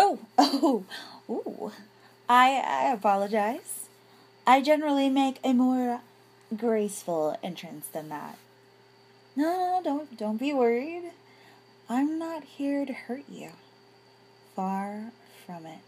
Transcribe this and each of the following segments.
Oh, ooh. I apologize. I generally make a more graceful entrance than that. No, don't be worried. I'm not here to hurt you. Far from it.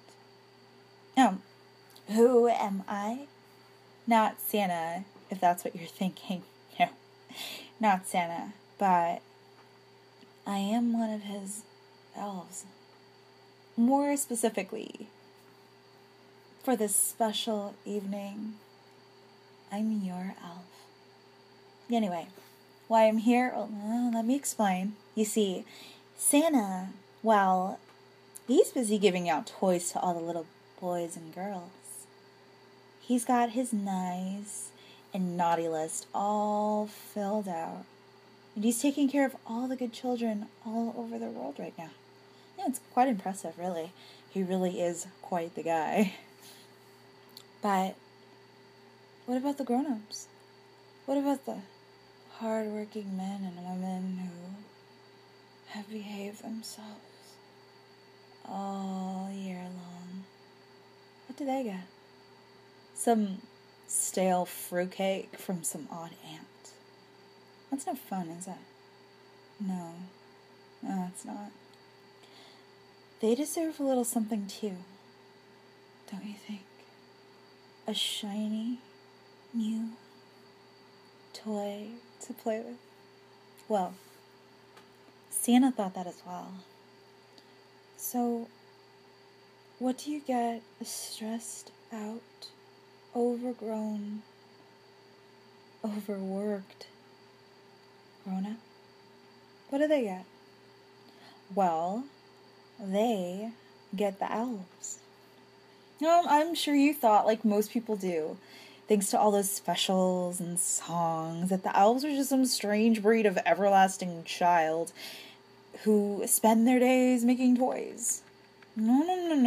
Who am I? Not Santa, if that's what you're thinking. No, not Santa, but I am one of his elves. More specifically, for this special evening, I'm your elf. Anyway, why I'm here, well, let me explain. You see, Santa, well, he's busy giving out toys to all the little boys and girls. He's got his nice and naughty list all filled out. And he's taking care of all the good children all over the world right now. Yeah, it's quite impressive, really. He really is quite the guy. But what about the grown-ups? What about the hard-working men and women who have behaved themselves all year long? What do they get? Some stale fruitcake from some odd aunt. That's no fun, is it? No, it's not. They deserve a little something too, don't you think? A shiny, new toy to play with. Well, Santa thought that as well. So, what do you get a stressed out, overgrown, overworked grown-up? What do they get? Well, they get the elves. No, I'm sure you thought, like most people do, thanks to all those specials and songs, that the elves are just some strange breed of everlasting child who spend their days making toys. No.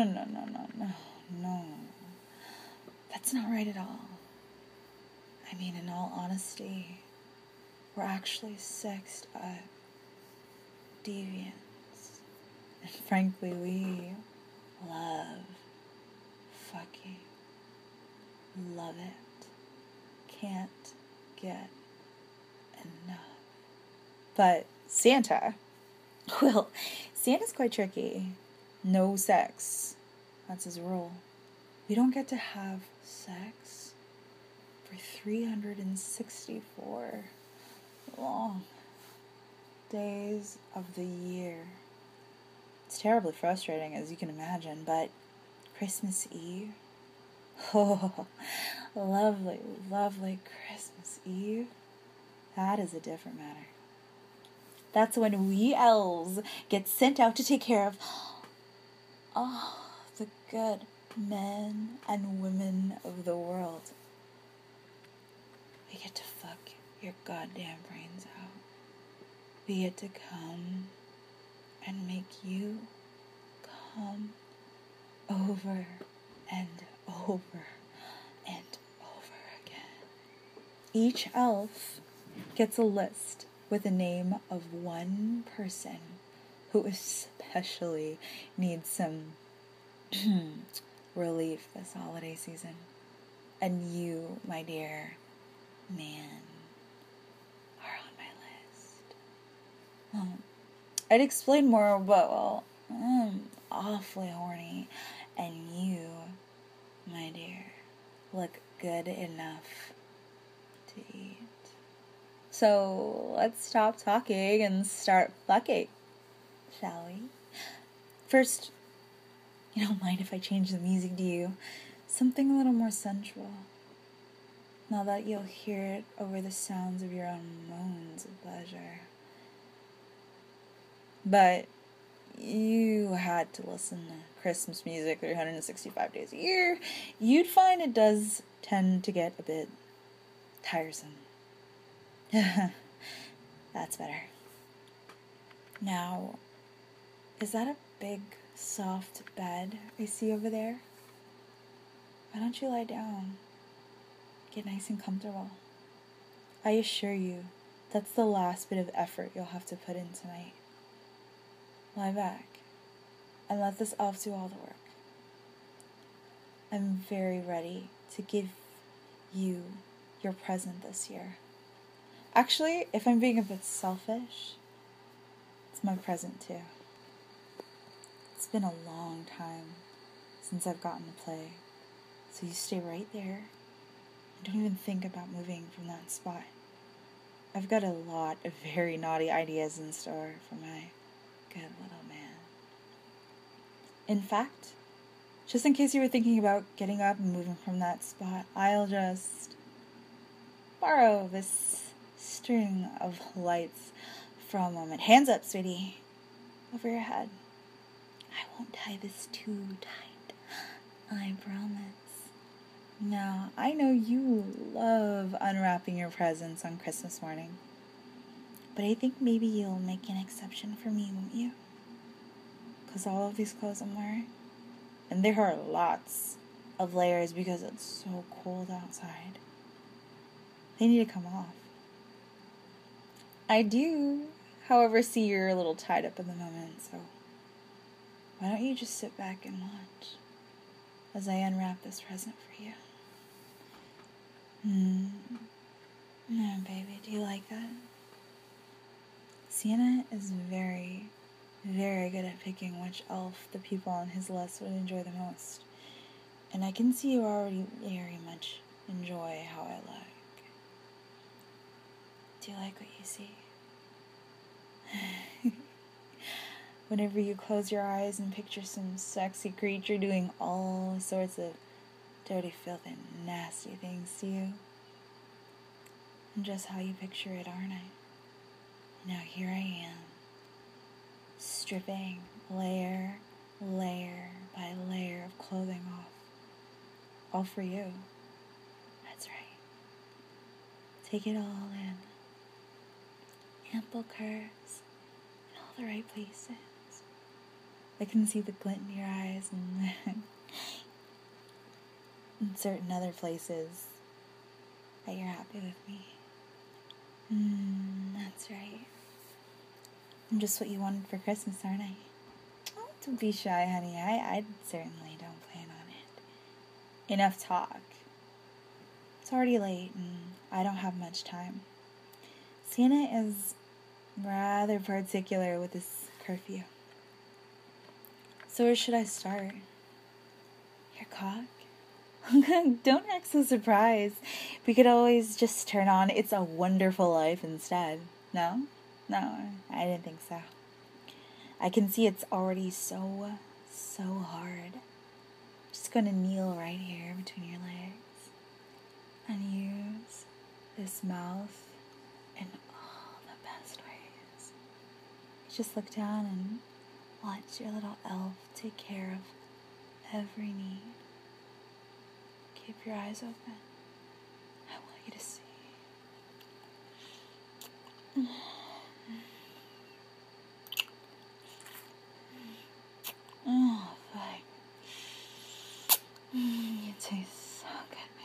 That's not right at all. I mean, in all honesty, we're actually sexed up deviants. And frankly, we love fucking. Love it. Can't get enough. But Santa, well, Santa's quite tricky. No sex. That's his rule. We don't get to have sex for 364 long days of the year. It's terribly frustrating, as you can imagine, but Christmas Eve, oh, lovely, lovely Christmas Eve, that is a different matter. That's when we elves get sent out to take care of the good men and women of the world. We get to fuck your goddamn brains out. We get to come and make you come over and over and over again. Each elf gets a list with the name of one person who especially needs some relief this holiday season. And you, my dear man, are on my list. I'd explain more, but, well, I'm awfully horny, and you, my dear, look good enough to eat. So let's stop talking and start fucking, shall we? First, you don't mind if I change the music, do you? Something a little more sensual. Now that you'll hear it over the sounds of your own moans of pleasure. But you had to listen to Christmas music 365 days a year, you'd find it does tend to get a bit tiresome. That's better. Now, is that a big, soft bed I see over there? Why don't you lie down? Get nice and comfortable. I assure you, that's the last bit of effort you'll have to put in tonight. Lie back and let this elf do all the work. I'm very ready to give you your present this year. Actually, if I'm being a bit selfish, it's my present too. It's been a long time since I've gotten to play, so you stay right there and don't even think about moving from that spot. I've got a lot of very naughty ideas in store for my good little man. In fact, just in case you were thinking about getting up and moving from that spot, I'll just borrow this string of lights for a moment. Hands up, sweetie. Over your head. I won't tie this too tight. I promise. Now, I know you love unwrapping your presents on Christmas morning, but I think maybe you'll make an exception for me, won't you? Because all of these clothes I'm wearing, and there are lots of layers because it's so cold outside, they need to come off. I do, however, see you're a little tied up in the moment, so why don't you just sit back and watch as I unwrap this present for you? No, baby, do you like that? Santa is very, very good at picking which elf the people on his list would enjoy the most. And I can see you already very much enjoy how I look. Do you like what you see? Whenever you close your eyes and picture some sexy creature doing all sorts of dirty, filthy, nasty things to you. And just how you picture it, aren't I? Now here I am, stripping layer by layer of clothing off. All for you. That's right. Take it all in. Ample curves in all the right places. I can see the glint in your eyes and in certain other places that you're happy with me. That's right. I'm just what you wanted for Christmas, aren't I? Oh, don't be shy, honey. I certainly don't plan on it. Enough talk. It's already late and I don't have much time. Santa is rather particular with his curfew. So where should I start? Your cock? Don't act so surprised. We could always just turn on It's a Wonderful Life instead. No, I didn't think so. I can see it's already so hard. Just gonna kneel right here between your legs and use this mouth in all the best ways. Just look down and watch your little elf take care of every need. Keep your eyes open. I want you to see. Oh, fine. You taste so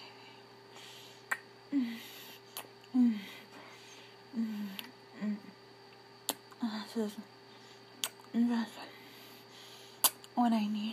good, baby. This is what I need.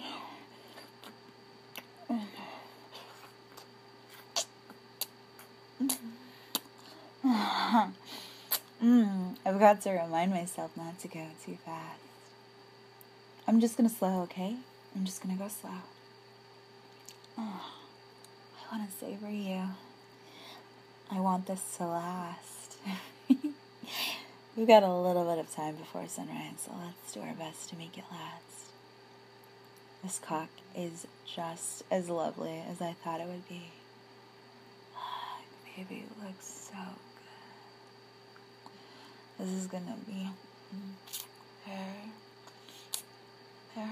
I've got to remind myself not to go too fast. I'm just gonna slow, okay? I'm just gonna go slow. Oh, I want to savor you. I want this to last. We've got a little bit of time before sunrise, so let's do our best to make it last. This cock is just as lovely as I thought it would be. Baby, it looks so good. This is gonna be very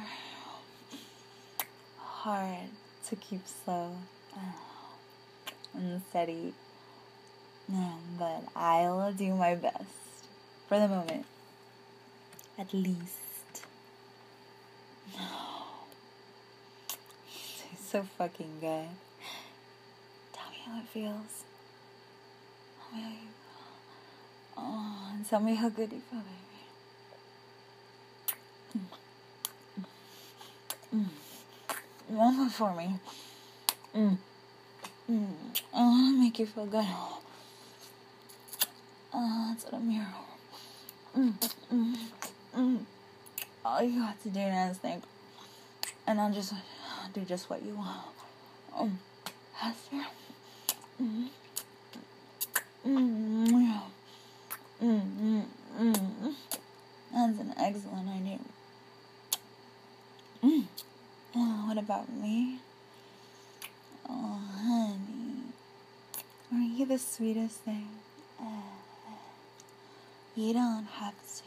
hard to keep slow and steady. But I'll do my best. For the moment. At least. It's so fucking good. Tell me how it feels. Tell me how you... Oh, and tell me how good you feel, baby. One more for me. I want to make you feel good. That's what I'm here for. All you have to do now is think, and I'll just do just what you want. Faster. That's an excellent idea. What about me? Oh, honey. Are you the sweetest thing? You don't have to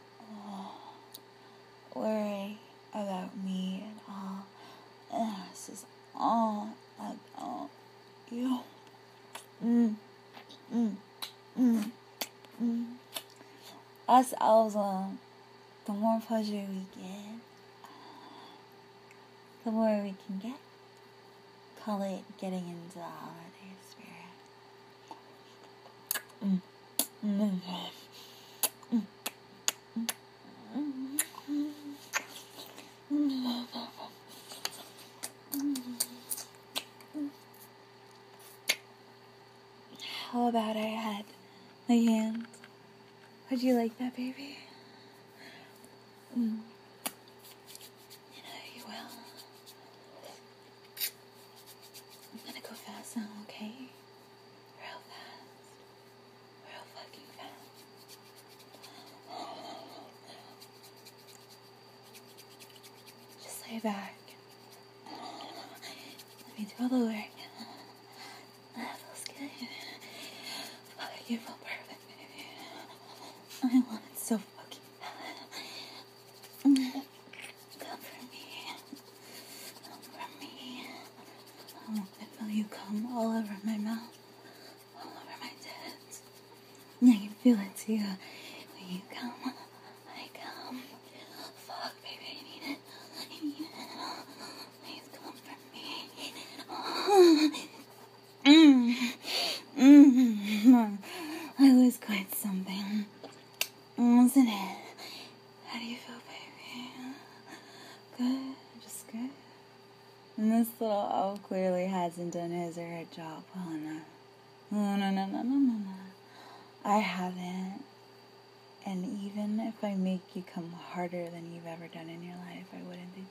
worry about me at all. This is all about you. Us elves, the more pleasure we get, the more we can get. Call it getting into the holiday spirit. How about I had my hand? Would you like that, baby? You know you will. I'm gonna go fast now, okay? Real fast. Real fucking fast. Just lay back. Let me do all the work. That feels good. You feel perfect, baby. I want it so fucking bad. Come for me. Come for me. I want to feel you come all over my mouth. All over my tits. I can feel it too. When you come, I come. Fuck, baby, I need it. I need it. Please come for me. I was quite something, wasn't it? How do you feel, baby? Good? Just good? And this little elf clearly hasn't done his or her job. Oh, no. No. I haven't. And even if I make you come harder than you've ever done in your life, I wouldn't be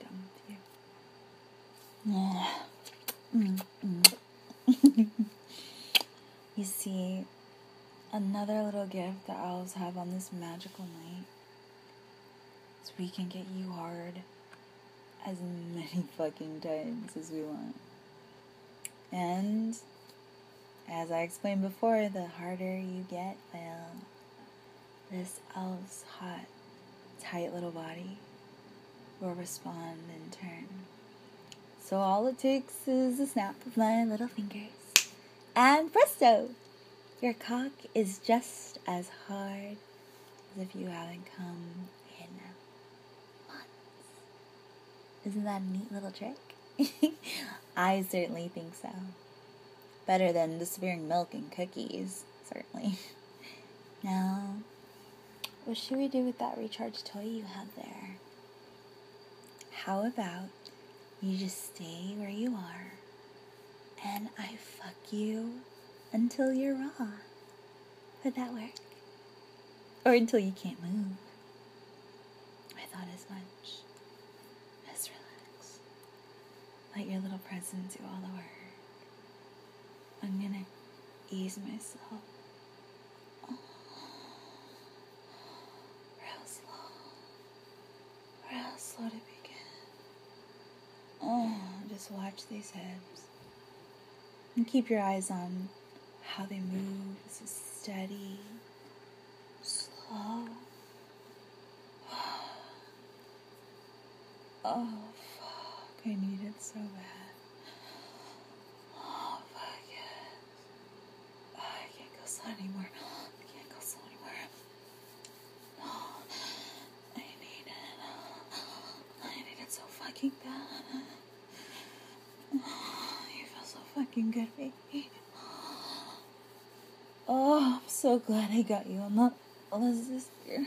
done with you. You see, another little gift that elves have on this magical night is we can get you hard as many fucking times as we want. And as I explained before, the harder you get, well, this elf's hot, tight little body will respond in turn. So all it takes is a snap of my little fingers, and presto! Your cock is just as hard as if you haven't come in months. Isn't that a neat little trick? I certainly think so. Better than disappearing milk and cookies, certainly. Now, what should we do with that recharge toy you have there? How about you just stay where you are, and I fuck you until you're raw. Would that work? Or until you can't move. I thought as much. Just relax. Let your little presence do all the work. I'm gonna ease myself. Oh. Real slow to begin. Oh, just watch these hips. And keep your eyes on how they move. This is steady, slow. Oh, fuck. I need it so bad. Oh, fuck yes. Oh, I can't go slow anymore. Oh, I need it so fucking bad. Oh, you feel so fucking good, baby. Oh, I'm so glad I got you on the list here.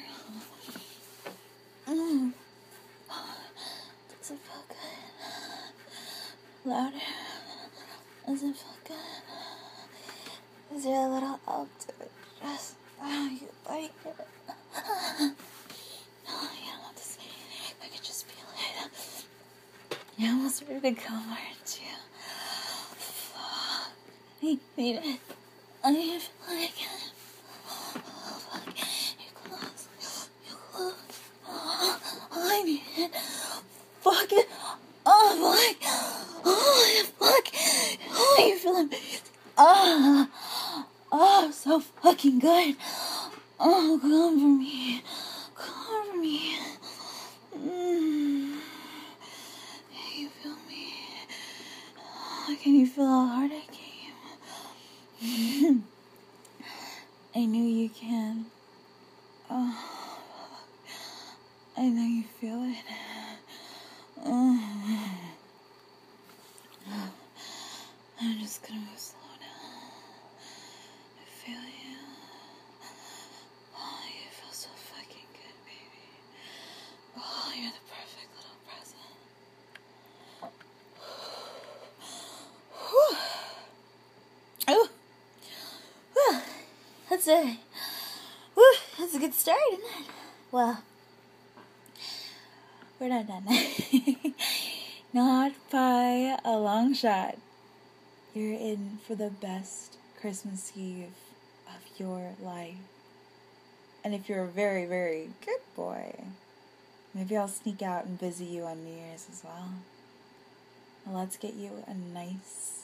Does it feel good? louder. Does it feel good? Is there a little up to it? Just how you like it. Oh, you don't have to say anything. I can just feel it. You're almost ready to come, aren't you? Fuck. I need it. I feel like it. Oh, fuck. You're close. You're close. Oh, I need it. Fuck it. Oh, fuck. Oh, fuck. Oh, you feel amazing. Oh, so fucking good. Oh, come for me. Come for me. Can you feel me? Can you feel how hard I came? I knew you can. Oh, I know you feel it. I'm just gonna move slow now. I feel you. Oh, you feel so fucking good, baby. Oh, you're the perfect little present. Oh, well, that's a good start, isn't it? Well, we're not done. Not by a long shot. You're in for the best Christmas Eve of your life. And if you're a very, very good boy, maybe I'll sneak out and visit you on New Year's as well. Well, let's get you a nice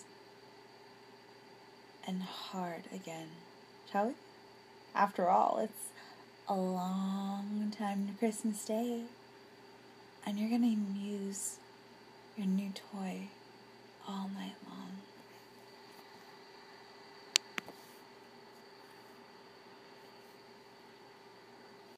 and hard again, shall we? After all, it's a long time to Christmas Day. And you're gonna use your new toy all night long.